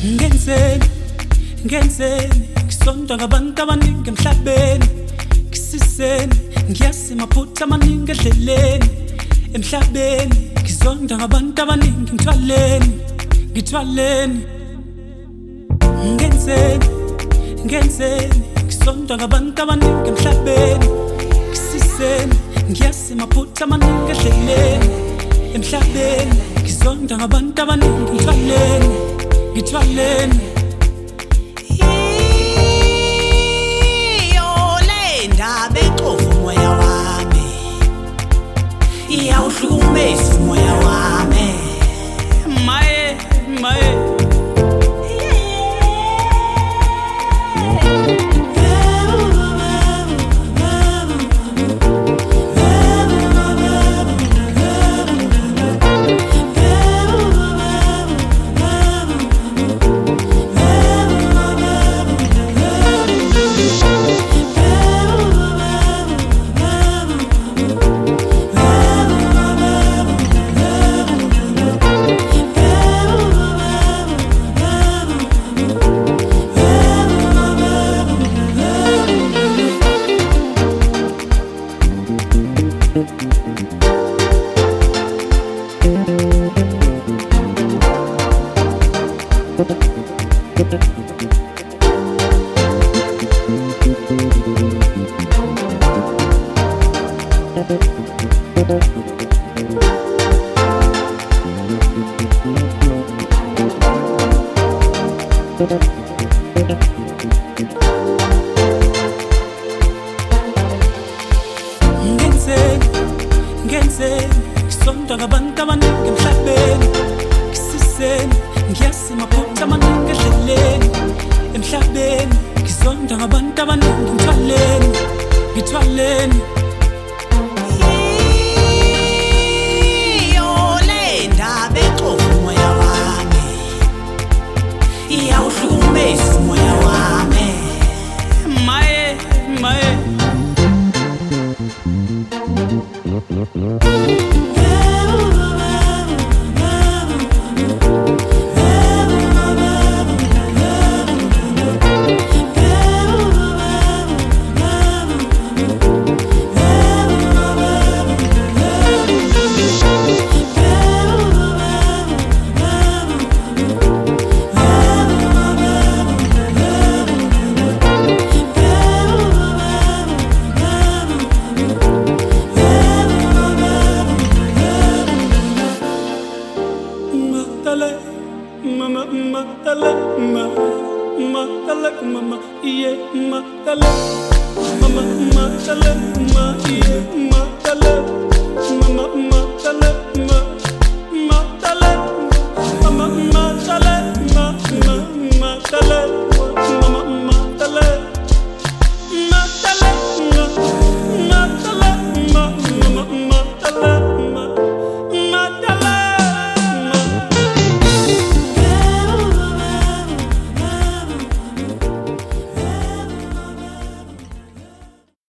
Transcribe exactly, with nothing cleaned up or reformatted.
Ngenzeni, ngenzeni, ngisonta ngabantu abaningi emhlabeni. Ngisiseni, ngiyasi maphutha amaningi endleleni. Emhlabeni, ngizonda ngabantu abaningi ngithwaleni, ngithwaleni. Ngenzeni, ngenzeni, ngisonta ngabantu abaningi emhlabeni. Ngisiseni, ngiyasi maphutha amaningi endleleni. Emhlabeni, ngizonda ngabantu abaningi ngithwaleni, ngithwaleni. Iyo le ndaba exova umoya wami, iyawuhlukumeza umoya wami. Maye, maye. Ngenzeni, ngenzeni, ngisonta ngabantu abaningi emhlabeni. Ngisiseni, ngiyasi maphutha amaningi endleleni. Emhlabeni, ngizonda ngabantu abaningi ngithwaleni, ngithwaleni. Iyo le ndaba exova umoya wami, iyawuhlukumeza umoya wami. Maye, maye. Mama, matale, ma, matale, mama, yeah, matale, mama, matale, ma, yeah, matale.